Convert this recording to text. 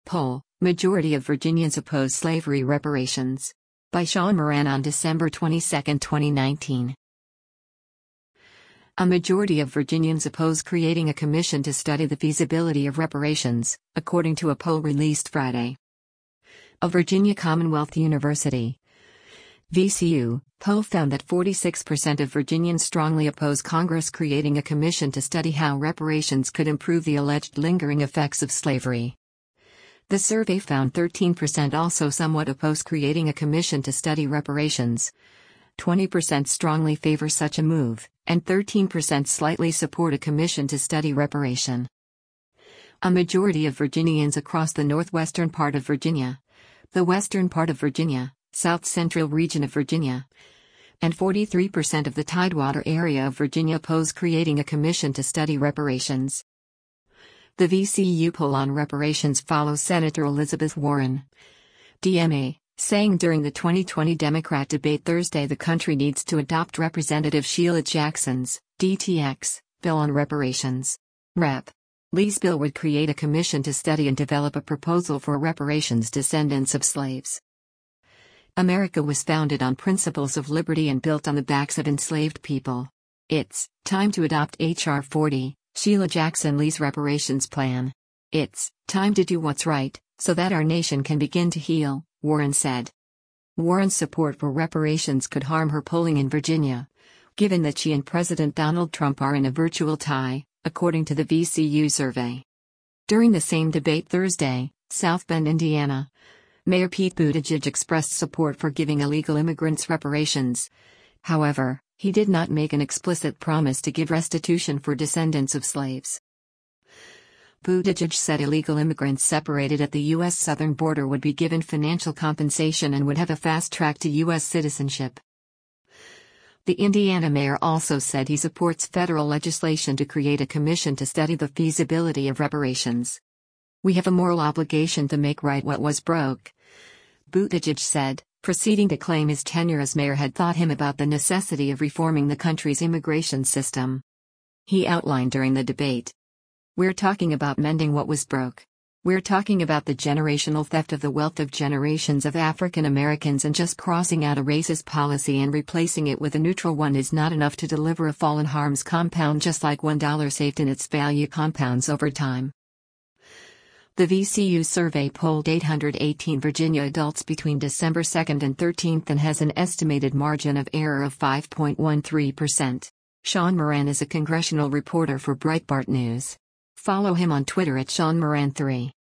Poll: Majority of Virginians oppose slavery reparations. By Sean Moran on December 22, 2019. A majority of Virginians oppose creating a commission to study the feasibility of reparations, according to a poll released Friday. A Virginia Commonwealth University (VCU) poll found that 46% of Virginians strongly oppose Congress creating a commission to study how reparations could improve the alleged lingering effects of slavery. The survey found 13% also somewhat oppose creating a commission to study reparations. 20% strongly favor such a move, and 13% slightly support a commission to study reparation. A majority of Virginians across the northwestern part of Virginia, the western part of Virginia, south-central region of Virginia, and 43% of the Tidewater area of Virginia oppose creating a commission to study reparations. The VCU poll on reparations follows Senator Elizabeth Warren, DMA, saying during the 2020 Democrat debate Thursday the country needs to adopt Representative Sheila Jackson's, DTX, bill on reparations. Rep. Lee's bill would create a commission to study and develop a proposal for reparations descendants of slaves. America was founded on principles of liberty and built on the backs of enslaved people. It's time to adopt H.R. 40, Sheila Jackson Lee's reparations plan. It's time to do what's right, so that our nation can begin to heal, Warren said. Warren's support for reparations could harm her polling in Virginia, given that she and President Donald Trump are in a virtual tie, according to the VCU survey. During the same debate Thursday, South Bend, Indiana, Mayor Pete Buttigieg expressed support for giving illegal immigrants reparations. However, he did not make an explicit promise to give restitution for descendants of slaves. Buttigieg said illegal immigrants separated at the U.S. southern border would be given financial compensation and would have a fast track to U.S. citizenship. The Indiana mayor also said he supports federal legislation to create a commission to study the feasibility of reparations. We have a moral obligation to make right what was broke, Buttigieg said, proceeding to claim his tenure as mayor had taught him about the necessity of reforming the country's immigration system. He outlined during the debate, "We're talking about mending what was broke. We're talking about the generational theft of the wealth of generations of African Americans, and just crossing out a racist policy and replacing it with a neutral one is not enough to deliver a fallen harms compound, just like $1 saved in its value compounds over time." The VCU survey polled 818 Virginia adults between December 2 and 13 and has an estimated margin of error of 5.13%. Sean Moran is a congressional reporter for Breitbart News. Follow him on Twitter at SeanMoran3.